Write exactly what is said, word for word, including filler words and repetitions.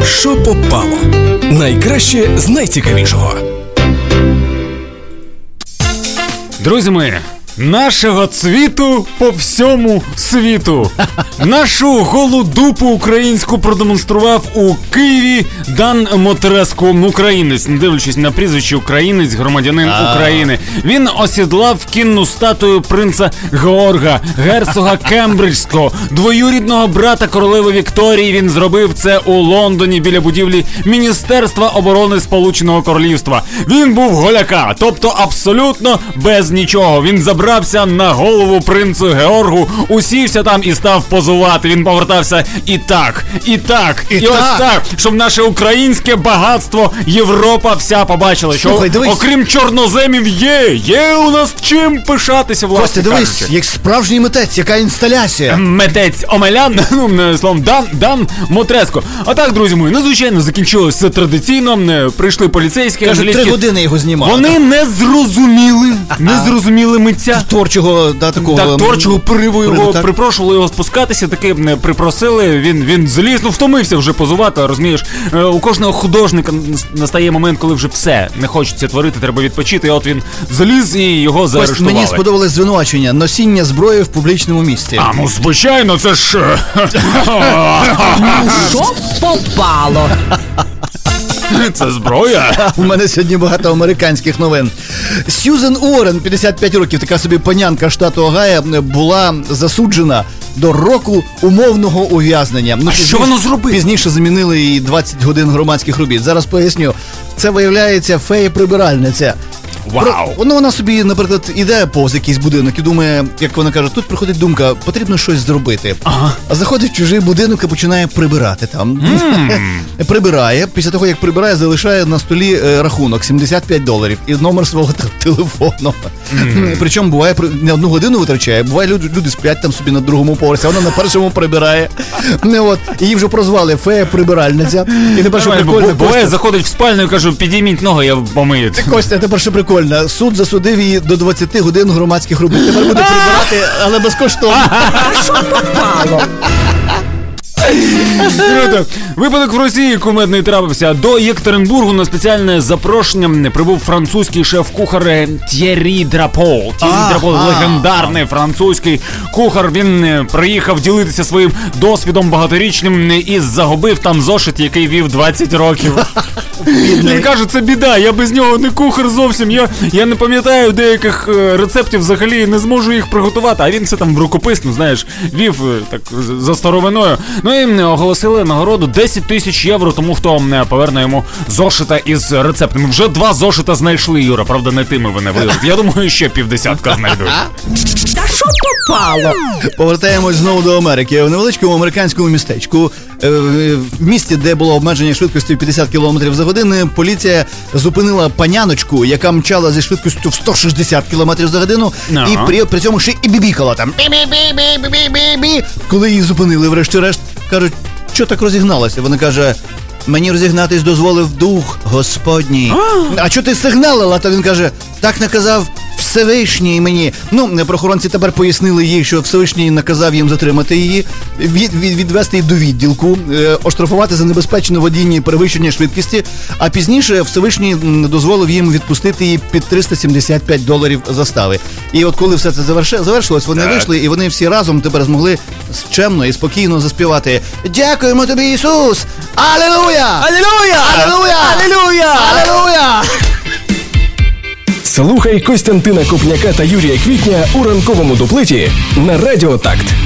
Що попало? Найкраще з найцікавішого. Друзі мої, нашого цвіту по всьому світу. Нашу голу дупу українську продемонстрував у Києві Дан Мотреско, українець, не дивлячись на прізвище, українець, громадянин України. Він осідлав кінну статую принца Георга, герцога Кембриджського, двоюрідного брата королеви Вікторії. Він зробив це у Лондоні біля будівлі Міністерства оборони Сполученого Королівства. Він був голяка, тобто абсолютно без нічого. Він забрався на голову принцу Георгу, усівся там і став позувати. Він повертався і так, і так, і, і ось так. так, щоб наше українське багатство Європа вся побачила, що Слухай, дивись. окрім чорноземів є, є у нас чим пишатися, власне Костя, дивись, кажучи. як справжній митець, яка інсталяція. Митець Омелян, ну, словом, Дан, Дан Мотреско. А так, друзі мої, надзвичайно закінчилося традиційно. Прийшли поліцейські. Кажуть, три години його знімали. Вони не зрозуміли, не зрозуміли митця. Творчого, да, такого... Так, творчого пориву його, так. припрошували його спускатися, таки припросили, він, він заліз, ну втомився вже позувати, розумієш. У кожного художника настає момент, коли вже все, не хочеться творити, треба відпочити, і от він заліз і його заарештували. Ось мені сподобалось звинувачення: носіння зброї в публічному місці. А, ну звичайно, це ж... Що попало? Це зброя. У мене сьогодні багато американських новин. Сьюзен Уоррен, п'ятдесят п'ять років, така собі панянка штату Огайо, була засуджена до року умовного ув'язнення. Ну, а що вона зробила? Пізніше замінили їй двадцять годин громадських робіт. Зараз поясню. Це, виявляється, фея-прибиральниця. Вау! Про, ну, вона собі, наприклад, іде повз якийсь будинок і думає, як вона каже, тут приходить думка, потрібно щось зробити. Ага. А заходить в чужий будинок і починає прибирати там. Mm. Прибирає, після того, як прибирає, залишає на столі е, рахунок сімдесят п'ять доларів і номер свого т- телефону. Mm. Причому буває, не одну годину витрачає, буває, люди, люди сплять там собі на другому поверсі, а вона на першому прибирає. Ну, от, її вже прозвали фея-прибиральниця. І тепер, що прикольно, буває, заходить в спальню і кажу, підійміть ноги, я помию. Костя, тепер що прикольно. Суд засудив її до двадцять годин громадських робіт. Тепер буде прибирати, але безкоштовно. Що попало? Круто. Випадок в Росії кумедний трапився. До Єкатеринбургу на спеціальне запрошення прибув французький шеф-кухар Т'єррі Драпол. Т'єррі Драпол, легендарний французький кухар. Він приїхав ділитися своїм досвідом багаторічним і загубив там зошит, який вів двадцять років. Він каже, це біда, я без нього не кухар зовсім, я, я не пам'ятаю деяких е, рецептів взагалі, не зможу їх приготувати, а він все там в рукописну, знаєш, вів е, так за старовиною. Ну і оголосили нагороду десять тисяч євро тому, хто е, поверне йому зошита із рецептами. Вже два зошита знайшли, Юра, правда не тими вони виявили. Я думаю, ще півдесятка знайдуть. Та що попало? Повертаємось знову до Америки. В невеличкому американському містечку, в місті, де було обмеження швидкості п'ятдесят кілометрів за годину, поліція зупинила паняночку, яка мчала зі швидкістю в сто шістдесят кілометрів за годину, ага. і при, при цьому ще і бібікала там. Бі-бі-бі-бі-бі-бі-бі. Коли її зупинили, врешті-решт, кажуть, що так розігналася? Вона каже, мені розігнатись дозволив дух Господній. А, а що ти сигналила? Та він каже, так наказав Всевишній мені. Ну, правоохоронці тепер пояснили їй, що Всевишній наказав їм затримати її, від, від, відвести її до відділку, е, оштрафувати за небезпечне водіння і перевищення швидкості, а пізніше Всевишній дозволив їм відпустити її під триста сімдесят п'ять доларів застави. І от коли все це заверши, завершилось, вони так. вийшли, і вони всі разом тепер змогли чемно і спокійно заспівати «Дякуємо тобі, Ісус! Алілуя! Алілуя! Алілуя! Алілуя! Алілуя!» Слухай Костянтина Копняка та Юрія Квітня у ранковому дуплеті на Радіо Такт.